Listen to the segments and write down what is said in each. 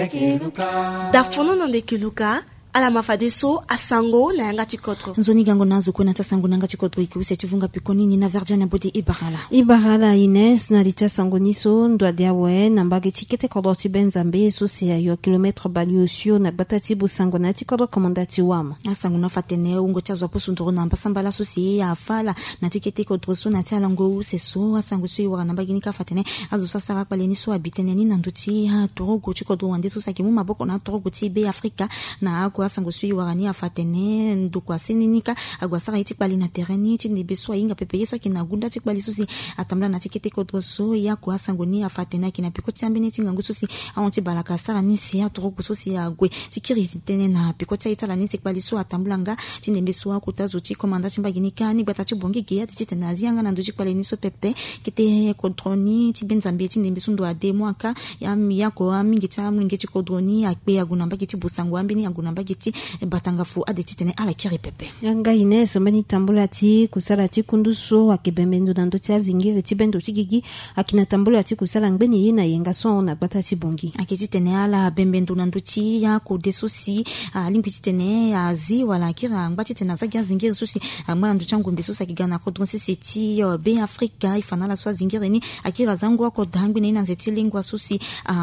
dafono nande kiluka ala mafadeso asango na yanga chikotro nzoni gango nazo kuna tasango nanga chikotro ikiwise chivunga pikonini na verjana bodi ibarala Ines na licha sango niso ndwa diawe na mbage chikete kodoti benzambe so se yo kilometre baliosio na batati busango na chikodo komandati wama asango na fatene ungo chazwa posundoro na mbasambala so se ya afala na tikete kodroso na tiala ngo seso asango so yiwa na mbage nika fatene azo sasara kwa leniso abiteneni na nduti ha torogo chikodo wande so sakimu maboko na torogo tibe Afrika na kwa sango sui warani afatene ndukwa seninika agwasara iti pali na tereni iti nibeso inga pepe yeso kinagunda iti pali susi atamla na tikete kodroso ya kwa sango ni afatene kina pikoti ambene tingangu susi awonti balaka sara nisi ya torogo susi ya agwe tikiri tene na pikoti itala nisi pali so atamblanga tinebeso akutazo ti komanda timbaginika ni batati bongi geya titi nazianga na nduji pali niso pepe kite kodroni ti benzambe ti nebeso ndo ade mwaka ya ko amingi ta mungeti kodroni akpe agunamba kiti busango ambeni agunamba kiti batangafu adeti tene ala kiri pepe yanga Ines mbani tambula ti kusala ti kunduso akibemendo na ndoti azingiri ti bendo tigigi akina tambula ti kusala ngbeni yina yenga so na batati bongi akiti tene ala bembendo na ndoti ya ko desosi limpiti tene azi wala kira ngbati tena zaga zingiri susi mwana ndo changu mbeso sakigana ko donse seti be Afrika ifanala so zingiri ni akira zangu ko dangwi na nzeti lingwa susi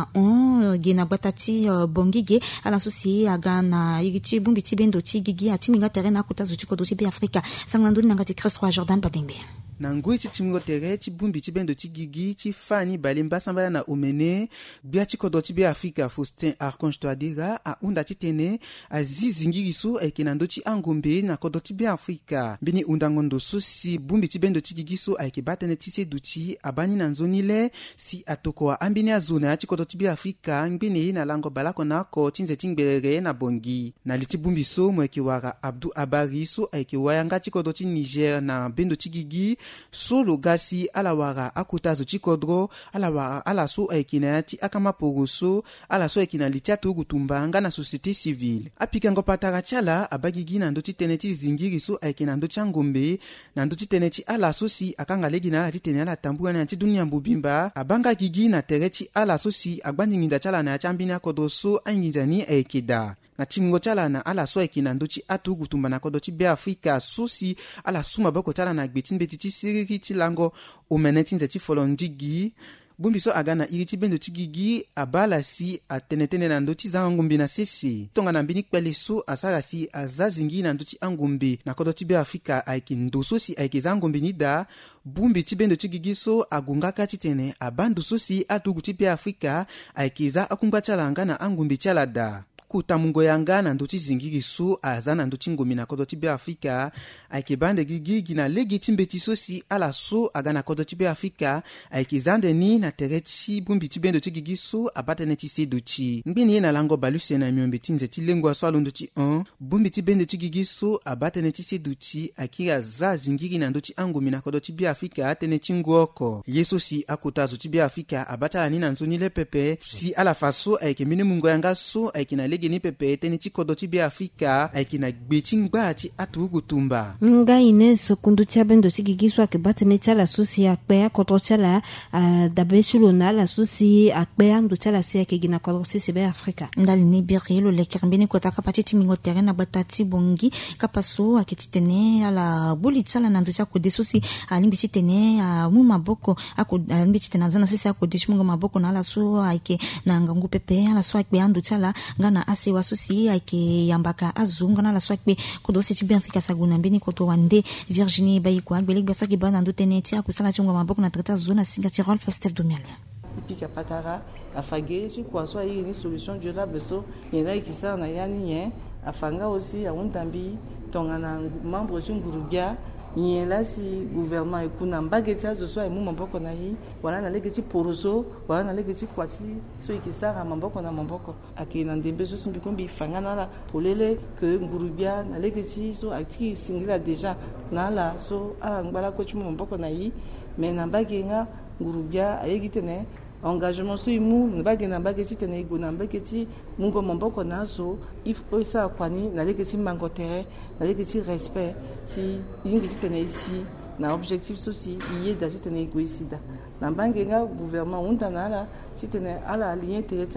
gena batati bongige ala susi agana yiti bumbi tibendo tigigi atiminga terena kutazo chikodo tibe Afrika sanglanduni nangati Chris Roy Jordan Badembe nangui chitimgo tere chibumbi chibendo chigigi chifani balimba sambala na umene bia chikodo tibe Afrika Faustin Archange Toadira a unda chitene azizingiriso aikenando chi angombe na kodo tibe Afrika bini undangondo susi bumbi chibendo chigigiso aikibatene tise duchi abani na nzonile si atokoa ambini azuna chikodo tibe Afrika ngbini na lango balako nako chinze chingbelere na bongi na litibumbi so mwekiwara Abdou Abari so aikiwayanga chikodo chi Niger na bendo chigigi solo gasi alawara akutazo chikodro alawara alaso aikinati akama pogoso alaso aikina litiatu gutumbanga na société civile apikango patara chala abagigi na ndoti teneti zingiri so aikina ndoti ngombe na ndoti teneti alaso si akanga legi na lati tenela tambua na dunia mbubimba abanga gigi na tereti alaso si agbandinginda chala na chambina kodroso ainginzani aikida na timingo chala na ala so ekina ndochi atu gutumba na kodo be Afrika sosi ala suma boko chala na gbetin betiti siriki tilango omenetinze ti folondigi bumbi so agana iriti bendo tigigi abala si atenetene na ndoti za ngumbi na sisi tonga na mbini kwele so asara si azazingi na ndoti angumbi na kodo be Afrika aiki ndoso si aiki za ngumbi nida bumbi tibendo tigigi so agungaka titene abandu sosi atu guti be Afrika aiki za akumba chala ngana angumbi chala da kutamungo yanga na nduti zingiri su azana nduti ngomi na kodoti be Afrika aikibande gigi na legi timbeti sosi ala su agana kodoti be Afrika aikizande ni na tereti bumbi tibendo tigigi su abatene tisi duchi mbini na lango baluse na miombe tinze tilengwa swalo nduti 1 bumbi tibendo tigigi su abatene tisi duchi akira za zingiri na nduti ngomi na kodoti be Afrika atene tingoko yeso si akutazo tibe Afrika abatala ni na nzuni le pepe si ala faso aikemine mungo yanga su aikina geni pepe teni chikodo tibe Afrika aikina gbechingba ti atugutumba nga Ines kundu tiabendo tigigiswa ke batene chala susi akpe kodro chala dabesulona la susi akpe ando chala se ke gina kodro se be Afrika ndali ne birelo le kirbeni kota kapati timingo terena batati bongi kapaso akititene ala boli tsala na ndosia ko desusi alimbi titene mu maboko alimbi titena zana sisi akodishmungo maboko na ala so aike na ngangu pepe ala so akpe ando chala ngana ase wasusi aike yambaka azunga na la swakbe kodosi tibe Afrika saguna mbini koto wande Virginie bayikwa belek basaki bana ndoteneti akusala chungwa maboko na trata zona singa Tirol Festef Domiano pika patara afage ci kwa so yi ni solution durable so yena ikisa na yani yen afanga aussi ya untambi tongana membre chungurubia yela si gouvernement ekuna mbageti azo so emu mamboko na yi wana na legeti poroso wana na legeti kwati so ikisara mamboko na mamboko akina ndembe so simbikombi fangana la polele que ngurubia na legeti so akiki singila deja na la so ala ngbala ko chimo mamboko na yi mais na bagenga ngurubia ayegitene engagement so imu mbagena mbageti tene iguna mbageti mungo mamboko na so if oisa kwani na legeti mango terre na legeti respect si ingi tene ici na objectif soci iye da tene egoïsida na bangenga gouvernement undana la tene ala allié tere tala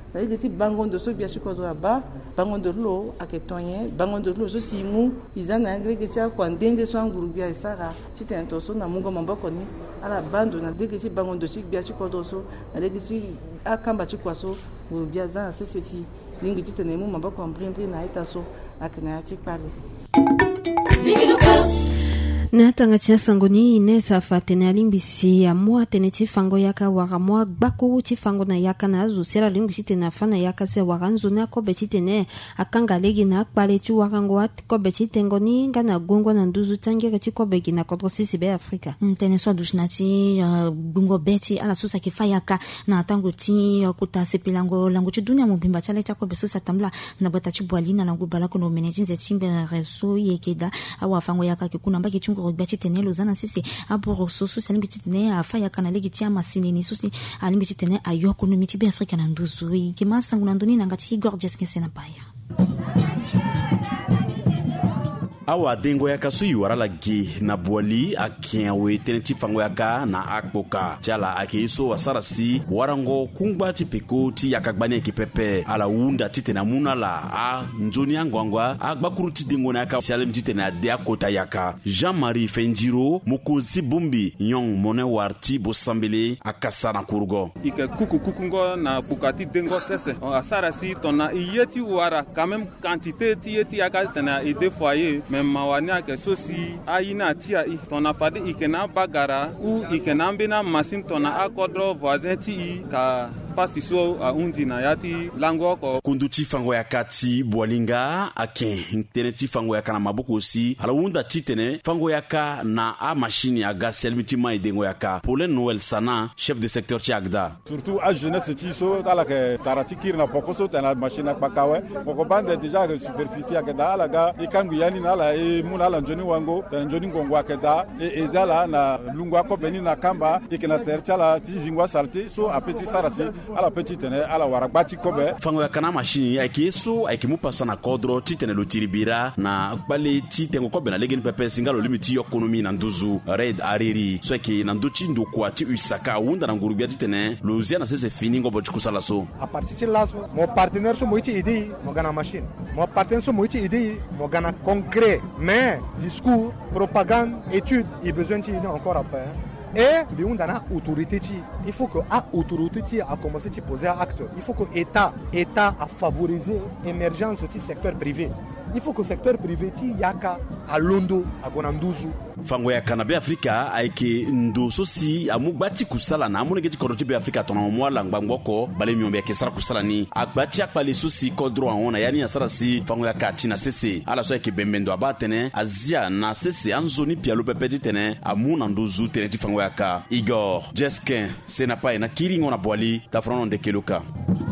na yeke ti bangondo so bia ti kodro aba bangondo lo ayeke tonye bangondo lo so si mu e za na yeke lege ti akua ndenge so anguru bia e sara ti tene tongaso na mungo maboko ni ala bando na lege ti bangondo ti bia ti kodro so na lege ti akamba ti kua so nguru bia za na sese si lingbi ti tene mu maboko mbri na aita so ayeke na ya ti kpale na tanga tia sangoni ine sa fa tene alimbisi ya moa tene ti fango yaka wara moa gbako ti fango na yaka na azu sera limbisi tene fa na yaka se wara nzo na ko beti tene akanga legi na akpale ti warango at ko beti tengoni nga na gongo na nduzu tangere ti ko begi na kontro sisi be Afrika tene so dushna ti gongo beti ala susa ki fa yaka na tango ti kuta sepilango lango ti dunia mobimba ti ala ti ko beso sa tambla na bata ti bwalina lango balako no meneti nze ti reso yekeda awa fango yaka ki kuna mbaki ti ngoro beti tene lozana sisi aboro sosu salimbi ti tene afa yaka na legi ti amasinini susi alimbi ti tene ayoko no miti be Afrika na nduzu ki masangu na ndoni na ngati gorgeous kese na paya awa dengo yaka so yiwara la ge na buali akien we tene ti fango yaka na akpoka ti ala ayeke so asara si warango kungba ti peko ti yaka gbani ayeke pepe ala wunda ti tene amû na la anzoni angwangwa agbakuru ti dengo na yaka si alemi ti tene ade akota yaka Jean-Marie Fendiro mokonzi bongbi nyong mone war ti bosambele akasa na kurugo ike kuku ngo na kpuka ti dengo sese asara si tongana e ye ti wara quand même quantité ti ye ti yaka tene e deux fois ye mawani ake sosi ayina tia i tona fadi ikena bagara ou ikena mbena machine tona akodro voisin ti ka pasti so undi na yati lango ko kundu ti fango ya kati bwalinga aken tene ti fango ya kana maboko aussi ala wunda ti tene fango ya ka na a machine ya gas selmiti mai dengo ya ka Pauline Noël Sana chef de secteur ti Agda surtout a jeunesse ti so kala ke tarati kirna poko so tena machine akpakawe poko bande déjà de superficie akeda ala ga ikangu yani na la e muna la njoni wango tena njoni ngongo akeda e jala na lungwa ko beni na kamba ikena terchala ti zingwa salte so apeti sarasi ala petite ne ala warabati kobe fango ya kana machine ayeke so ayeke mu pasa na kodro ti tene lo tiribira na gbale ti tengo kobe na legeni pepe singa lo limi ti yokonomi na nduzu red ariri so ayeke na ndö ti ndokua ti usaka awunda na ngurubia ti tene lo zia na sese fini ngombo ti kusala so a partir ti laso mo partenaire so mo ti idei mo ga na machine mo partenaire so mo ti idei mo ga na concret mais discours propagande étude et besoin ti idei encore après et on a autorité il faut que autorité a commencé à poser un acte il faut que état a favorisé l'émergence du secteur privé il faut que le secteur privé yaka à Londo à Gonanduzu fango ya kana be Afrika ayeke ndo sosi amu gbati kusala na amunege ti kodro be Afrika tona mo la ngbangoko bale miombe yake sara kusala ni agbati akpale sosi kodro aona yani asara si fango ya kati na sese ala so yake bembendo abatene azia na sese anzoni pialo pepe ti tene amu na ndozu tene ti fango ya ka Igor Jeskin senapai na kiringo na bwali ta frono de keluka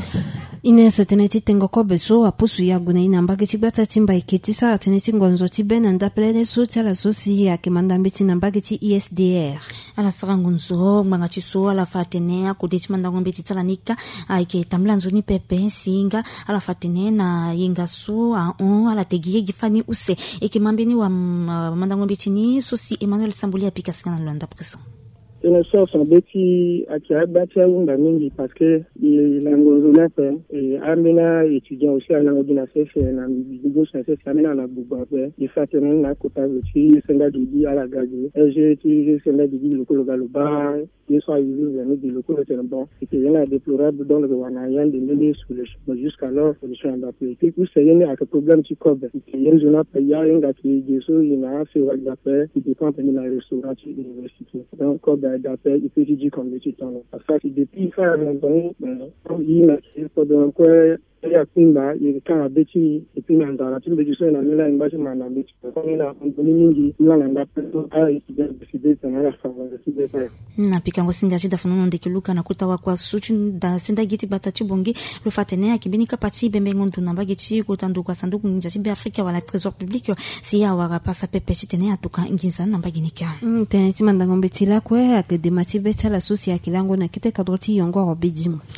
ine so tene ti tengo ko beso apusu ya guna ina mbage ti gbata ti mbaike ti sara tene ti ngonzo ti be na ndapelele so ti ala so si yeke mandambe ti na mbage ti ISDR ala sara ngonzo ngbanga ti so ala fa tene akude ti mandangombe ti tala nika ayeke tambula nzoni pepe singa ala fa tene na yenga so ala tegi yegi fani use yeke mambeni wa mandangombe ti ni so si Emmanuel Sambuli apika sika na lwanda preso tene so son beti bati wunda mingi parce que la ngonzona pe amena étudiant aussi à l'angobina sefe na bigo sefe amena na buba pe il fait tene na kota ti senga didi ala gaji et ti senga didi le kolo galoba ils sont arrivés vers le kolo tene bon c'était yana déplorable dans le wana yan de mener sur le chemin jusqu'alors solution d'appel et où c'est yana un problème ti kobe il zona pe ya nga ti geso ina se wa d'appel qui dépend de la restaurant ti université donc d'appel il peut dire comme le titre parce que depuis faire longtemps il a fait donc ya kumba yeka abeti ipina ndara timbe jiso na mela imbaji mana beti ko na ndoni mingi la ndapeto ai sidé tana favor sidé pa na pikango singa chida funono ndekiluka na kutawa kwa suchu da senda giti batati bongi lo fatene akibini kapati bembe ngondu na bagiti kotandu kwa sanduku ninja tibe Afrika wala trésor public si ya wara pasa pepe tene atuka nginza na baginika tene ti mandangombe tila kwe akademati betala sosi ya kilango na kite kadroti yongo robidimu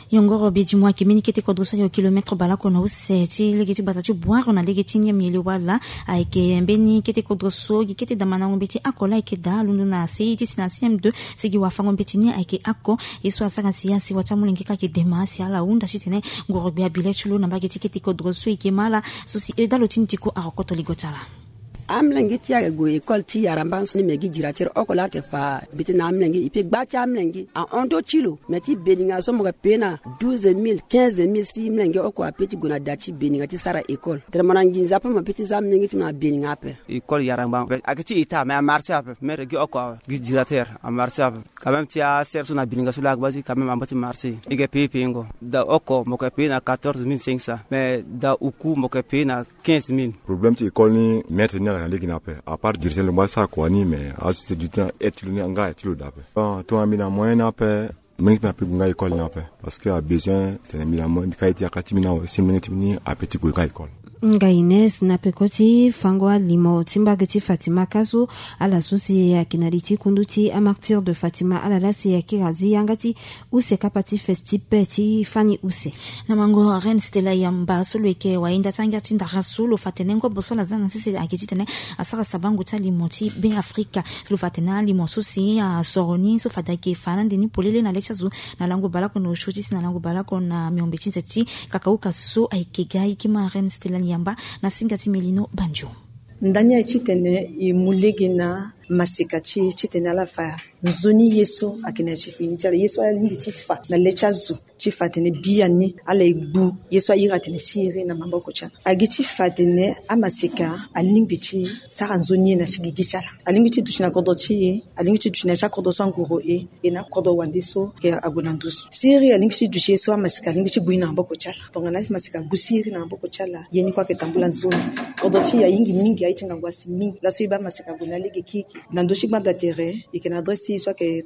yongoro biji mwa kimini kete kodroso yo kilometro balako na use ti legeti batachu boire na legeti nya miele wala aike mbeni kete kodroso kete damana ngombeti akola ike da lundu na seiti sinasiam de sigi wafango mbeti ni aike ako iso asaka siasi watamulenge ka ke demasi ala unda chitene ngoro bia bilechulo na bageti kete kodroso ike mala susi edalo tintiko akoto ligotala amlengi tia go école ti yaramban soni megi jiratir okola te fa bitina amlengi ipe gbacha amlengi a ondo chilo meti beninga so mo pena 12000 15000 si mlengi oko apeti gona dachi beninga ti sara école tremana nginza pa mapeti za amlengi ti na beninga pe école yaramban akati ita mais a marché ap mais regi oko gi jiratir a marché ap quand même ti a ser sona beninga so la gbaji quand même ambati marché ige pepe ngo da oko mo pena 14500 mais da uku mo pena 15000 problème ti école ni maître na légina pe à part dire le moi ça quoi ni mais à c'est du temps être le nga et le dape toi amina moyen pe mais pas pe nga école na pe parce que a besoin de mina moyen ka iti akati mina si minute ni a petit go école Ngaines na pekoti fangwa limo timbageti Fatima kazu ala susi ya kinaliti kunduti a martyr de Fatima ala lasi ya kirazi yangati use kapati festipe ti fani use na mango ren stela yamba solweke wainda tanga tinda rasulu fatenengo bosola zana sisi akititene asaka sabangu tali moti be Afrika lu fatena limo susi a soroni so fadake fanande ni polele na lechazu na lango balako no shuti na lango balako na miombetinze ti kakauka so aikigai kima ren stela yamba na singati melino banjo ndani ya chitene imulegena masikachi chitene alafa nzoni yeso akina chifini chala yeso alindi chifa na lechazu chifatene biani ala ibu yeso ayira tene siri na mamboko cha agichi fatene amasika alimbichi sara nzoni na chigigichala alimbichi dushina kodochi alimbichi dushina cha kodoso ngoro na kodo wandiso ke agonandusu siri alimbichi dushi yeso amasika alimbichi buina mamboko chala tongana masika gusiri na mamboko chala yeni kwa ketambula nzoni kodochi ya yingi mingi aichenga ngwasi mingi la soiba masika gonalege kiki nandoshi banda terre ikena adresse soit que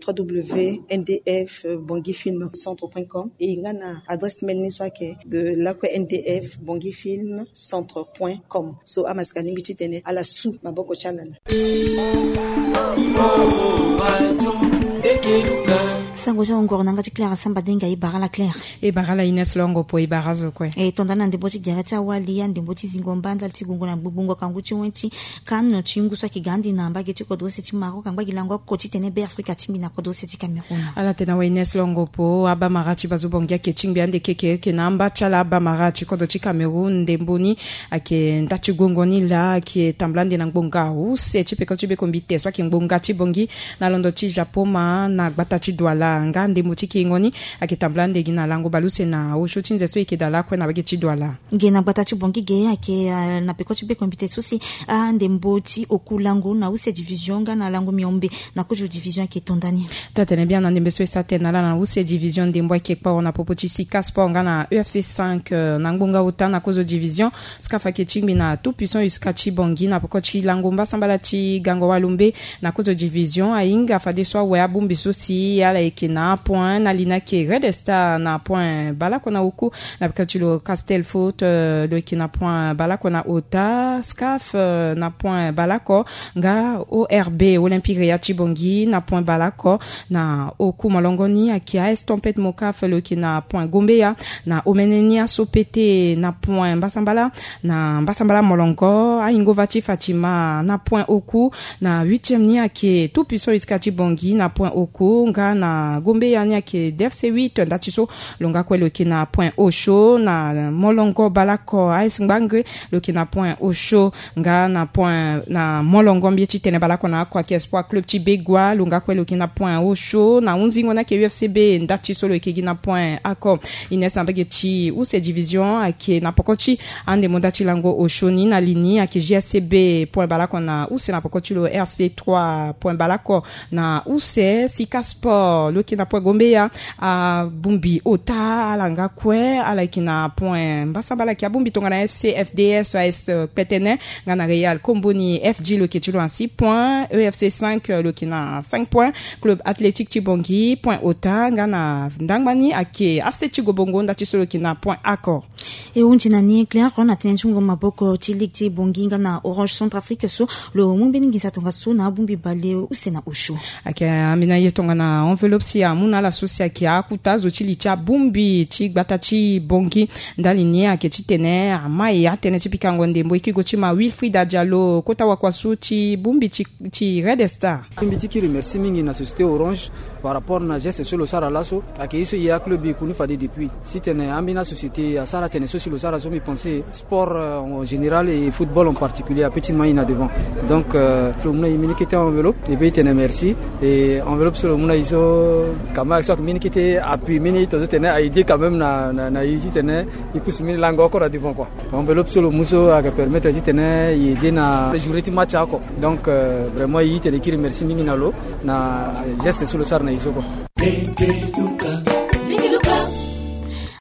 www.ndfbongifilmcentre.com et il y a une adresse mail soit que de la ndfbongifilmcentre.com so amaskani bititene ala sou maboko chalana sango ja ngoro nanga ti Claire samba denga ibara la Claire e bara la Ines longo po ibara zo kwe e tondana ndemboti gareta wali ya ndemboti zingombanda ti gungo na bubungo kangu ti wenti kan no chingu so kigandi na mbage ti kodose ti maro kangba gilango ko ti tene be Afrika ti mina kodose ti Cameroun ala tena wa Ines longo po aba marati bazobongia ke chingbi ande ke namba chala aba marati kodo ti Cameroun ndemboni ake ndati gungo ni la ke tamblande na ngbonga use ti peko ti be kombite so ke ngbonga ti bongi na londo ti Japoma na gbata ti douala ngande mutiki ngoni akitamblande gina lango baluse na oshutinze so ikidala kwa na bageti douala ngena batatu bongi ge ake na pekoti be kompite susi ande mboti okulango na use division ngana lango miombe na kuju division ke tondani tatene bien na ndembeso satena na use division ndembo ke kwa na popoti sika sport ngana UFC 5 na ngbonga uta na kozo division skafa ke chimbi na tout puissant uskachi bongi na pokoti lango mbasambala ti gango walumbe na kozo division ainga fade so wa bumbi susi yala na point na lina ke Red Star na point balako na uku na bikatulo Castel Foot le ki na point balako na Ota Scaf na point balako nga ORB Olympique ya Chibongi na point balako na oku molongoni akia Estompet Mokaf le ki na point Gombeya na Omenenia Sopete na point Basambala na Basambala molongo Aingovati Fatima na point oku na 8e ni ake tout puissant iskati bongi na point oku nga na Gombe yani ke DFC 8 ndatiso longa kwelo kina point Osho na molongo balako AS Ngbange lo kina point Osho nga na point na molongo mbieti tene balako na kwa ke Espoir Club Tibegwa longa kwelo kina point Osho na unzingo na ke UFCB ndatiso lo kina point ako Ines ambageti ou se division ake na pokoti ande mondati lango Osho ni na lini ake GSCB point balako na ou se na pokoti lo RC3 point balako na ou se Sika Sport lo kina point Gombeya a Bumbi Ota alanga kwe ala kina point Mbasambala ki a Bumbi tonga na FC FDS AS Petene ngana Real Komboni FG lo kitulo en 6 points EFC 5 lo kina 5 points Club Athletic Tibongi point Ota ngana Ndangmani ake Aseti Gobongo ndati solo kina point Accord e unjina ni Claire rona tenchungo maboko ti Ligue Tibongi ngana Orange Centrafrique so lo mumbeni ngisa tonga so na Bumbi bale usena ushu ake amina yetonga na enveloppe si amuna la sosia ki akuta zo chili cha bumbi chi gbata chi bongi ndali nia ke chi tene amai ya tene chi pikango ndembo iki go chi ma Wilfrida Diallo kota wakwasu chi bumbi chi Red Star. Bumbi chi remercie mingi na société Orange par rapport na geste sur le Sara lasso ake iso ya club kunu fadi depuis si tene ambina société à Sara tene sur le Sara so mi penser sport en général et football en particulier à petit maina devant donc le mona yimini qui était enveloppe et puis tene merci et enveloppe sur le mona iso kama ça mini qui était appui mini to tene a aider quand même na ici tene ikus mini lango encore devant quoi enveloppe sur le muso a permettre de tene aider na le jour du match encore donc vraiment il tene qui remercie mingi na lo na geste sur le Sara na iso quoi.